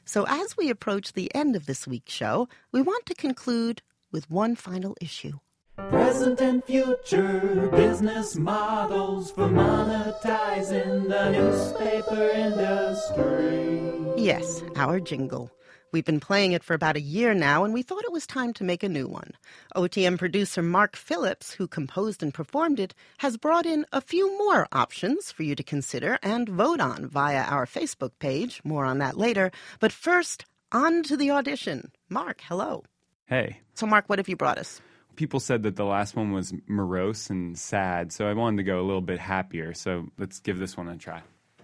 So as we approach the end of this week's show, we want to conclude with one final issue. Present and future business models for monetizing the newspaper industry. Yes, our jingle. We've been playing it for about a year now, and we thought it was time to make a new one. OTM producer Mark Phillips, who composed and performed it, has brought in a few more options for you to consider and vote on via our Facebook page. More on that later. But first, on to the audition. Mark, hello. Hey. So, Mark, what have you brought us? People said that the last one was morose and sad, so I wanted to go a little bit happier. So let's give this one a try.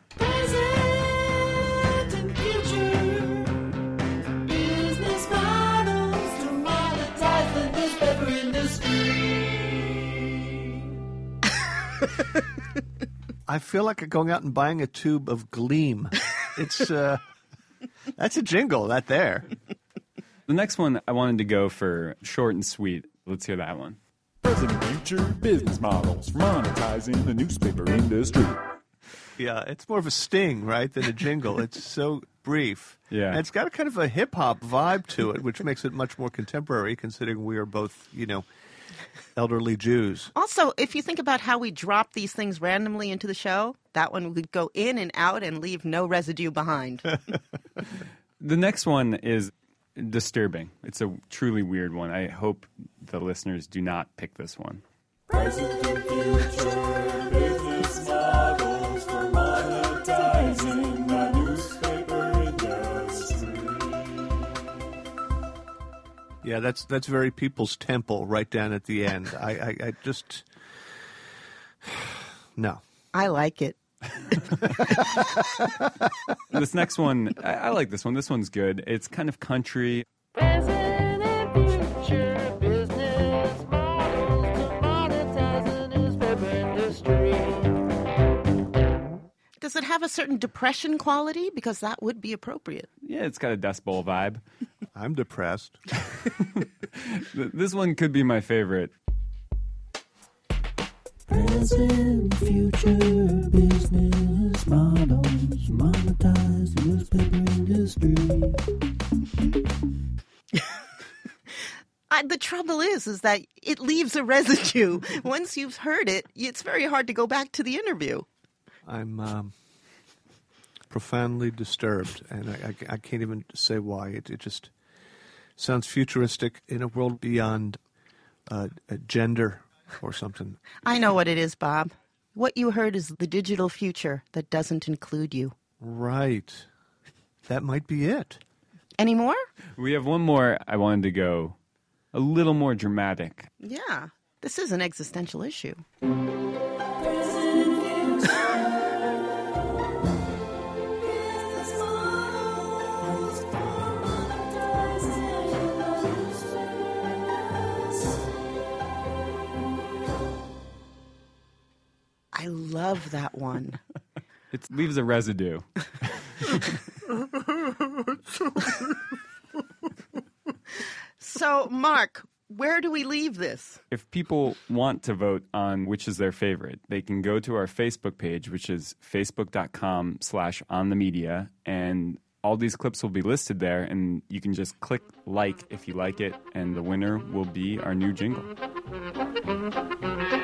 I feel like going out and buying a tube of Gleam. It's that's a jingle, that there. The next one, I wanted to go for short and sweet. Let's hear that one. Present and future business models for monetizing the newspaper industry. Yeah, it's more of a sting, right, than a jingle. It's so brief. Yeah. And it's got a kind of a hip-hop vibe to it, which makes it much more contemporary, considering we are both, elderly Jews. Also, if you think about how we drop these things randomly into the show, that one would go in and out and leave no residue behind. The next one is disturbing. It's a truly weird one. I hope the listeners do not pick this one. Present and future business models for monetizing the newspaper industry. Yeah, that's very People's Temple right down at the end. I just... No. I like it. This next one, I like this one. This one's good. It's kind of country. Present and future business models to monetize the newspaper industry. Does it have a certain depression quality? Because that would be appropriate. Yeah, it's got a Dust Bowl vibe. I'm depressed. This one could be my favorite. Present, future business models monetize the newspaper industry. The trouble is that it leaves a residue. Once you've heard it, it's very hard to go back to the interview. I'm profoundly disturbed, and I can't even say why. It just sounds futuristic in a world beyond gender or something. I know what it is, Bob. What you heard is the digital future that doesn't include you. Right. That might be it. Any more? We have one more. I wanted to go a little more dramatic. Yeah. This is an existential issue. I love that one. It leaves a residue. So, Mark, where do we leave this? If people want to vote on which is their favorite, they can go to our Facebook page, which is facebook.com/onthemedia, and all these clips will be listed there, and you can just click like if you like it, and the winner will be our new jingle.